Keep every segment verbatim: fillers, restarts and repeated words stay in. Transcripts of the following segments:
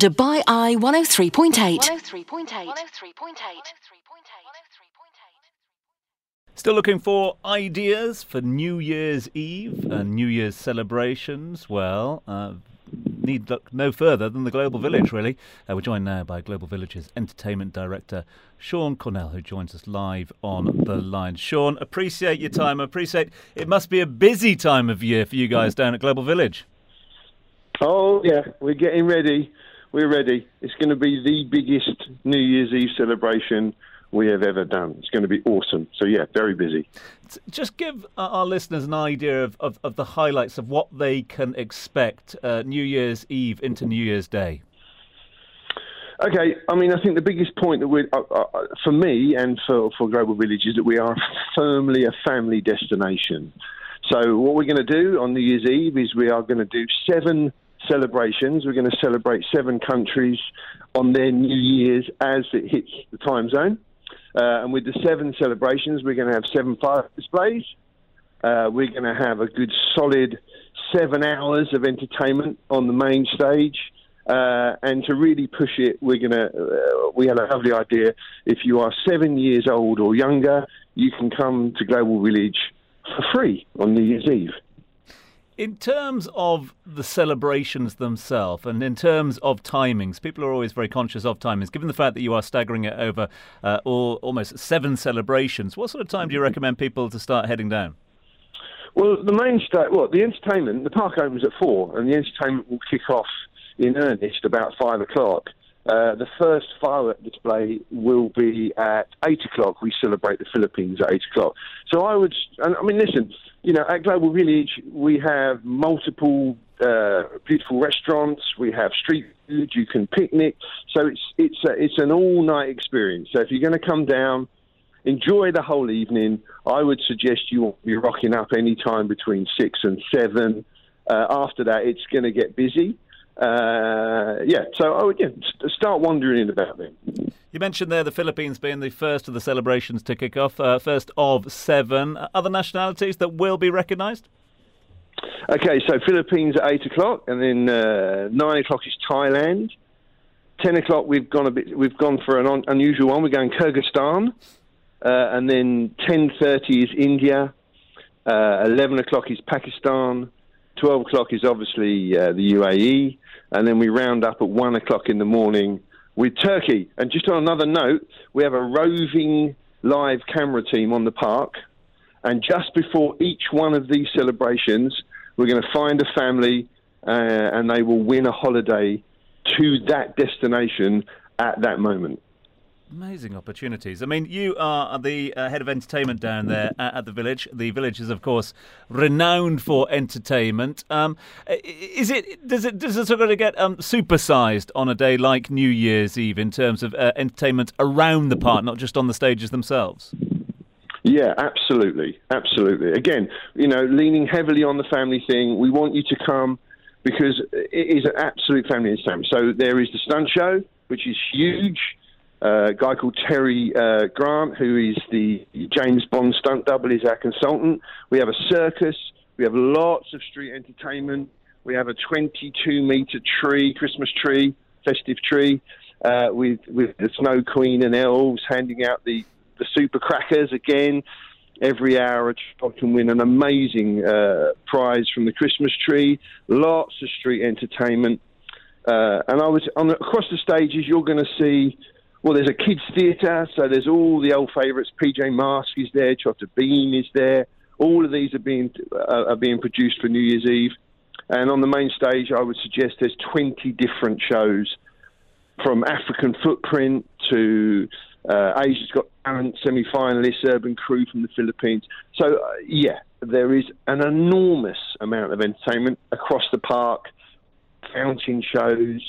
Dubai Eye one oh three point eight. Still looking for ideas for New Year's Eve and New Year's celebrations? Well, uh, need look no further than the Global Village, really. Uh, we're joined now by Global Village's Entertainment Director, Sean Cornell, who joins us live on the line. Sean, appreciate your time. Appreciate it must be a busy time of year for you guys down at Global Village. Oh, yeah, we're getting ready. We're ready. It's going to be the biggest New Year's Eve celebration we have ever done. It's going to be awesome. So, yeah, very busy. Just give our listeners an idea of, of, of the highlights of what they can expect uh, New Year's Eve into New Year's Day. Okay, I mean, I think the biggest point that we, uh, uh, for me and for, for Global Village, is that we are firmly a family destination. So what we're going to do on New Year's Eve is we are going to do seven celebrations. We're going to celebrate seven countries on their New Year's as it hits the time zone. Uh, and with the seven celebrations, we're going to have seven fire displays. Uh, we're going to have a good solid seven hours of entertainment on the main stage. Uh, and to really push it, we're going to, uh, we had a lovely idea. If you are seven years old or younger, you can come to Global Village for free on New Year's Eve. In terms of the celebrations themselves and in terms of timings, people are always very conscious of timings. Given the fact that you are staggering it over uh, all, almost seven celebrations, what sort of time do you recommend people to start heading down? Well, the main sta- well, the entertainment, the park opens at four, and the entertainment will kick off in earnest about five o'clock. Uh, the first firework display will be at eight o'clock. We celebrate the Philippines at eight o'clock. So I would, I mean, listen, you know, at Global Village, we have multiple uh, beautiful restaurants. We have street food. You can picnic. So it's it's a, it's an all-night experience. So if you're going to come down, enjoy the whole evening, I would suggest you will be rocking up any time between six and seven. Uh, after that, it's going to get busy. Uh, yeah, so I would yeah, start wandering about them. You mentioned there the Philippines being the first of the celebrations to kick off, uh, first of seven. Other nationalities that will be recognised? Okay, so Philippines at eight o'clock, and then uh, nine o'clock is Thailand. Ten o'clock we've gone a bit. We've gone for an un- unusual one. We're going Kyrgyzstan, uh, and then ten thirty is India. Uh, Eleven o'clock is Pakistan. Twelve o'clock is obviously uh, the U A E, and then we round up at one o'clock in the morning with Turkey. And just on another note, we have a roving live camera team on the park, and just before each one of these celebrations, we're going to find a family, uh, and they will win a holiday to that destination at that moment. Amazing opportunities. I mean, you are the uh, head of entertainment down there at, at the village. The village is, of course, renowned for entertainment. Um, is it does it does it sort of get um, supersized on a day like New Year's Eve in terms of uh, entertainment around the park, not just on the stages themselves? Yeah, absolutely, absolutely. Again, you know, leaning heavily on the family thing. We want you to come because it is an absolute family entertainment. So there is the stunt show, which is huge. Uh, a guy called Terry uh, Grant, who is the James Bond stunt double, is our consultant. We have a circus. We have lots of street entertainment. We have a twenty-two metre tree, Christmas tree, festive tree, uh, with with the Snow Queen and elves handing out the, the super crackers again. Every hour a child can win an amazing uh, prize from the Christmas tree. Lots of street entertainment. Uh, and I was on the, across the stages, you're going to see... Well, there's a kids' theatre, so there's all the old favourites. P J Masks is there, Trotter Bean is there. All of these are being uh, are being produced for New Year's Eve. And on the main stage, I would suggest there's twenty different shows, from African Footprint to uh, Asia's Got Talent, semi-finalists, Urban Crew from the Philippines. So, uh, yeah, there is an enormous amount of entertainment across the park, fountain shows.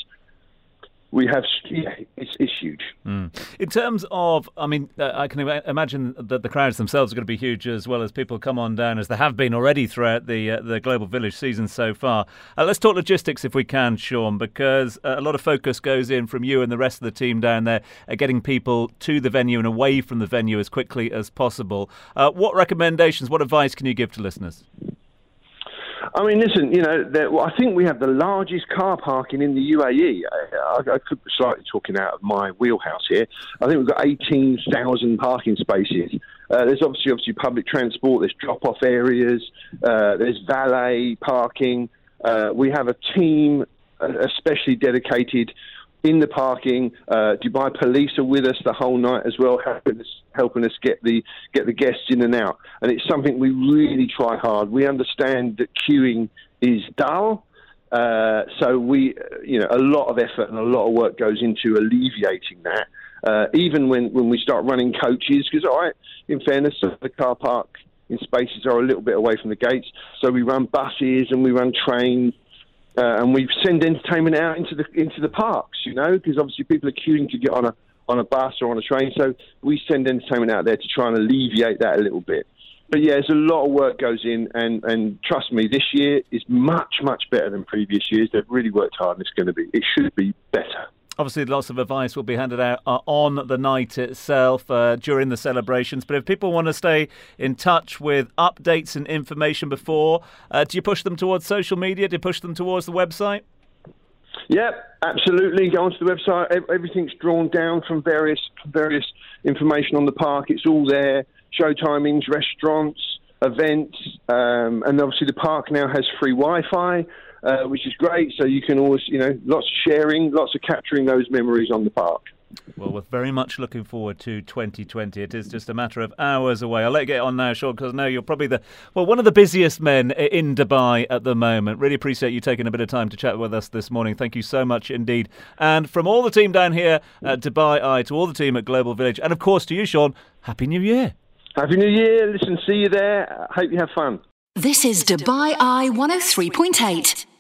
We have, yeah, it's, it's huge. Mm. In terms of, I mean, uh, I can imagine that the crowds themselves are going to be huge as well as people come on down, as there have been already throughout the uh, the Global Village season so far. Uh, let's talk logistics if we can, Sean, because uh, a lot of focus goes in from you and the rest of the team down there at getting people to the venue and away from the venue as quickly as possible. Uh, what recommendations, what advice can you give to listeners? I mean, listen, you know, there, well, I think we have the largest car parking in the U A E. I, I, I could be slightly talking out of my wheelhouse here. I think we've got eighteen thousand parking spaces. Uh, there's obviously obviously public transport, there's drop-off areas, uh, there's valet parking. Uh, we have a team uh, especially dedicated in the parking. uh, Dubai Police are with us the whole night as well, helping us helping us get the get the guests in and out. And it's something we really try hard. We understand that queuing is dull, uh, so we, you know, a lot of effort and a lot of work goes into alleviating that. Uh, even when, when we start running coaches, because all right, in fairness, the car park in spaces are a little bit away from the gates, so we run buses and we run trains. Uh, and we send entertainment out into the into the parks, you know, because obviously people are queuing to get on a on a bus or on a train. So we send entertainment out there to try and alleviate that a little bit. But yeah, there's a lot of work goes in, and, and trust me, this year is much much better than previous years. They've really worked hard, and it's going to be. It should be better. Obviously, lots of advice will be handed out uh, on the night itself uh, during the celebrations. But if people want to stay in touch with updates and information before, uh, do you push them towards social media? Do you push them towards the website? Yep, absolutely. Go onto the website. Everything's drawn down from various various information on the park. It's all there. Show timings, restaurants, events, um, and obviously the park now has free Wi-Fi. Uh, which is great, so you can always, you know, lots of sharing, lots of capturing those memories on the park. Well, we're very much looking forward to twenty twenty. It is just a matter of hours away. I'll let you get on now, Sean, because I know you're probably the well one of the busiest men in Dubai at the moment. Really appreciate you taking a bit of time to chat with us this morning. Thank you so much indeed. And from all the team down here at Dubai Eye to all the team at Global Village, and of course to you, Sean, Happy New Year. Happy New Year. Listen, see you there. Hope you have fun. This is Dubai Eye one oh three point eight.